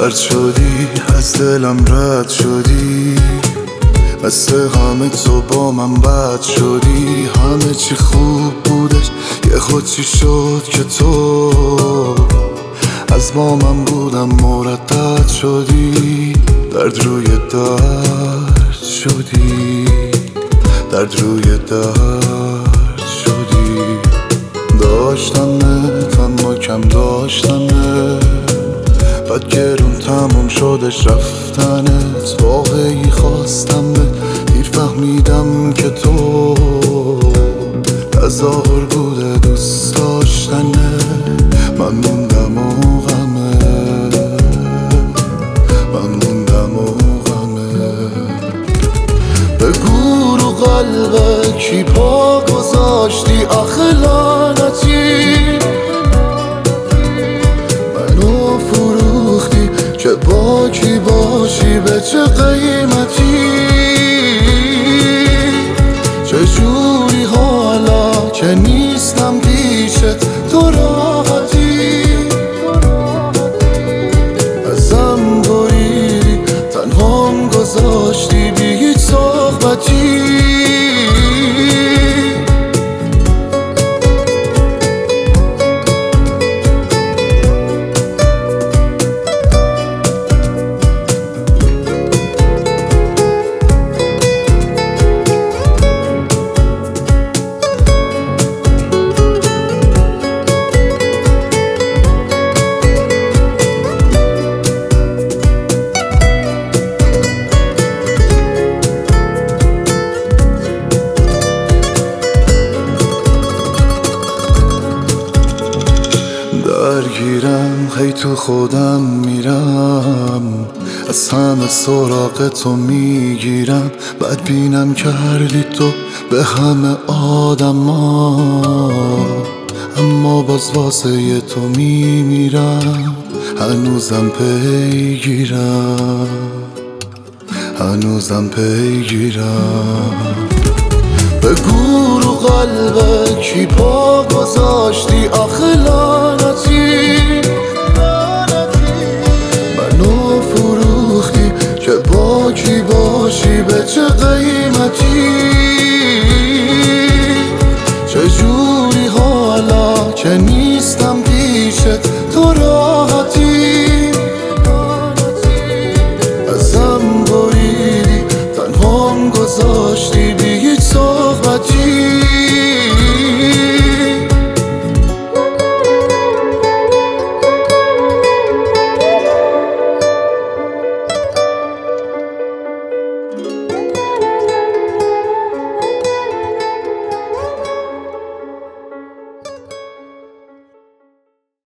رد شدی، از دلم رد شدی، مثل همه تو با من بد شدی. همه چی خوب بودش، یه خود چی شد که تو از با من بودم مردد شدی. درد روی درد شدی، درد روی درد شدی. داشتمت اما کم داشتمت، بعد گرون تموم شدش رفتنت. واقعی خواستم دیر فهمیدم که تو تظاهر بوده دوست داشتنه. من موندم و غمه، من موندم و غمه. بگو رو قلبه کی پا گذاشتی آخه لعنتی. منو فروختی که با کی باشی به چه قیمتی. چجوری حالا که نیستم پیشت تو راحتی. ازم بریدی تنهام گذاشتی بی هیچ صحبتی. درگیرم هی تو خودم میرم، از همه سراغ تو میگیرم. بعد بینم کردی تو به همه آدما، اما باز واسه تو میمیرم. هنوزم پیگیرم، هنوزم پیگیرم. بگو رو قلبه کی پا گذاشتی آخه لعنتی. منو فروختی که با کی باشی به چه قیمتی. چجوری حالا که نیستم پیشت تو راحتی. ازم بریدی تنهام گذاشتی بی هیچ صحبتی.